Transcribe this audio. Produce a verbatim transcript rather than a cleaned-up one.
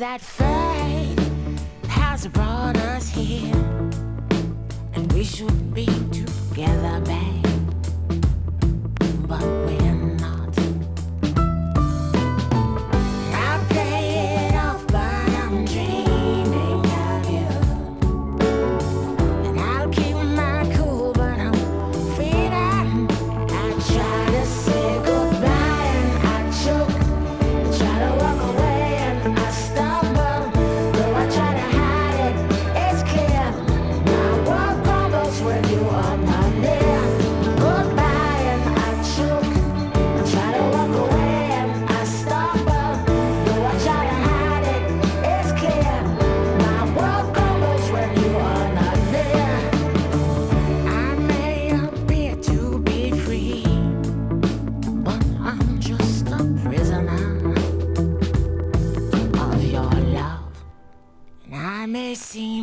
that fate has brought us here, and we should be together, babe, but we're not. I play it off, but I'm dreaming of you, and I'll keep my cool, but I'm freedom. I try to say goodbye and I choke, I try to walk away and I stumble, though I try to hide it, it's clear. My world crumbles when you are not near. Goodbye and I choke, I try to walk away and I stumble, though I try to hide it, it's clear. My world crumbles when you are not near. I may appear to be free, but I'm just a prisoner of your love. And I may seem